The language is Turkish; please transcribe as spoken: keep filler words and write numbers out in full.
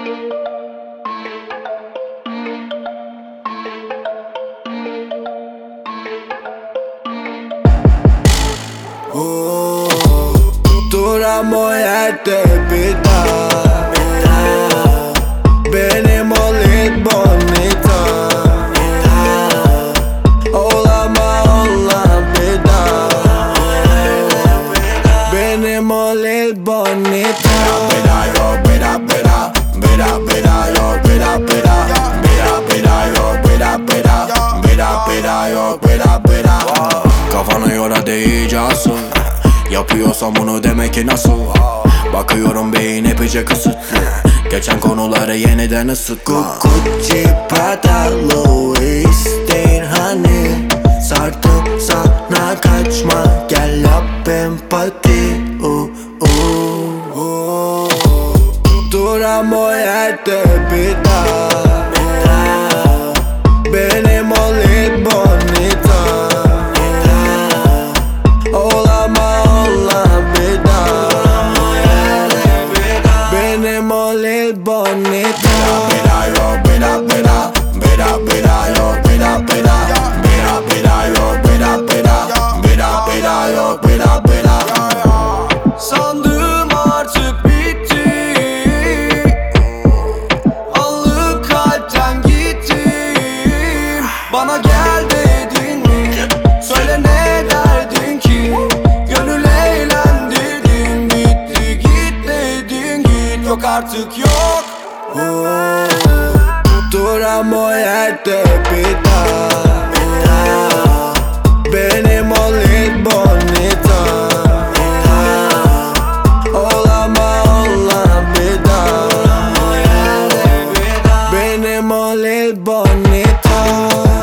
Oh, duramıyor yerde bir daha. Benim o Lil Bonita. Olama olan bir daha. Benim o Lil Bonita. Beda yok, beda beda, beda beda yok, beda beda, beda beda yok, beda beda, beda beda yok, beda beda. Kafanı yola iyice asıl. Yapıyorsam bunu demek ki nasıl? Bakıyorum beyin epeyce kısıtlı. Geçen konuları yeniden ısıtma. Gucci, Prada, Louis değil hani. Sardım sana kaçma, gel yap empati. uh, uh, uh. Duramıyor yerde bir daha. Benim o Lil Bonita. Olama olan bir daha. Benim o Lil Bonita. Beda yok, beda beda, beda beda yok, beda beda, beda beda yok, beda beda, beda beda yok, beda beda. Sandım artık bitti. Anlık kalpten gittim. Bana gel dedin mi? Söyle ne derdin ki? Gönül eğlendirdin. Gitti git dedin git. Yok artık yok. Oh, duramıyor yerde bir daha. Benim o Lil Bonita. Olama olan bir daha. Benim o Lil Bonita.